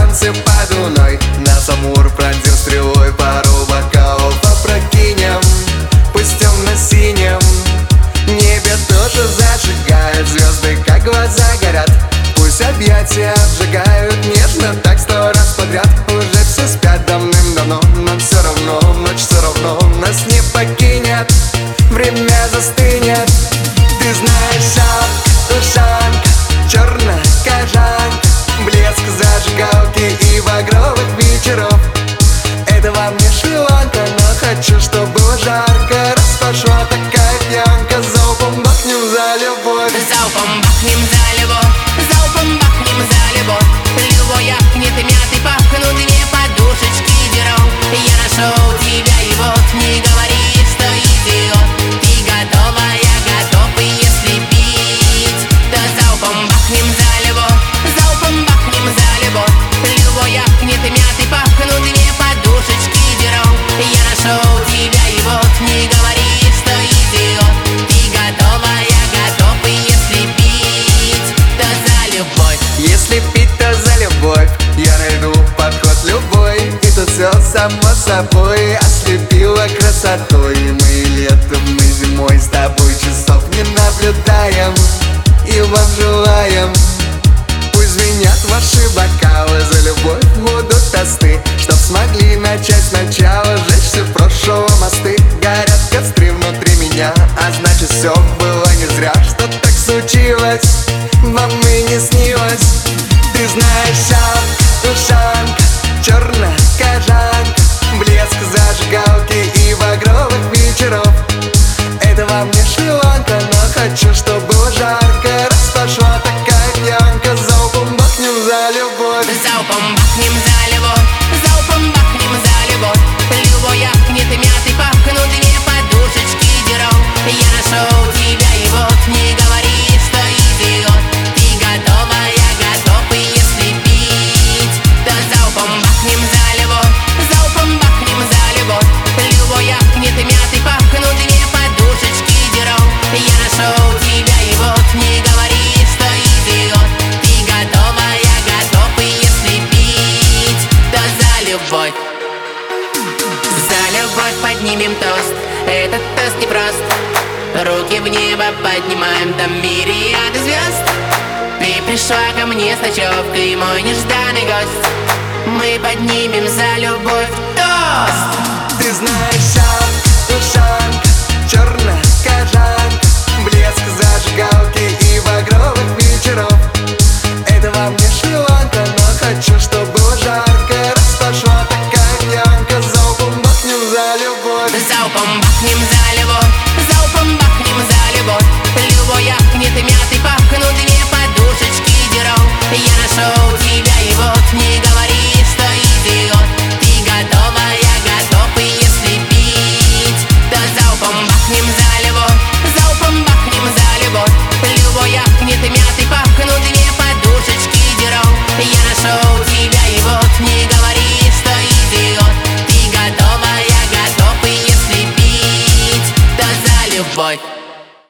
танцы под луной. Нас Амур пронзил стрелой, пару бокалов опрокинем. Пусть темно-синим небе тоже зажигают звезды, как глаза горят. Пусть объятия обжигают нежно, так 100 раз подряд. Уже все спят давным-давно, нам все равно, ночь все равно нас не покинет, время застынет. Ты знаешь, ушанка, черная кожанка, блеск зажигалки и багровых вечеров. Это вам не Шри-Ланка, но хочу, чтобы было жарко. Раз пошла такая пьянка, залпом бахнем за любовь. Залпом бахнем за любовь, залпом бахнем за любовь. Любой яхнет и мятой пахнут две подушечки деров. Я нашел тебя и вот не говори, что идиот. Ты готова, я готов, и если пить, то залпом бахнем за любовь, залпом бахнем за любовь. Любой яхнет и мятой пахнут две подушечки деров. Я нашел тебя и вот не говори, что идиот. Ты готова, я готов, и если пить, то за любовь. Если пить, то за любовь. Я найду подход любой, и тут все само собой ослепило красотой. Мы летом, мы зимой с тобой часов не наблюдаем и вам желаем. Пусть звенят ваши бокалы, за любовь будут тосты, чтоб смогли начать сначала, сжечь все прошлого мосты. Горят костры внутри меня, а значит все было не зря, что так случилось, вам и не снилось. Ты знаешь, ушанка, черная кожанка, блеск зажигалки и багровых вечеров. Это вам не Шри-Ланка, но хочу, чтобы было жарко. Раз пошла такая пьянка, залпом бахнем за любовь. Залпом бахнем за любовь, залпом бахнем за любовь. Любой яхнет и мятой пахнут две подушечки деров. Я нашел тебя и вот не говори, что идиот. Ты готова, я готов, и если пить, то залпом бахнем за любовь, залпом бахнем за любовь. Любой яхнет и мятой пахнут две подушечки деров. Я нашел тебя и вот не говори, что идиот. Ты готова, я готов, и если пить, то за любовь. За любовь поднимем тост, этот тост непрост. Руки в небо поднимаем, там мириады звезд. Ты пришла ко мне с ночевкой, мой нежданный гость. Мы поднимем за любовь тост. Ты знаешь, ушанка, черная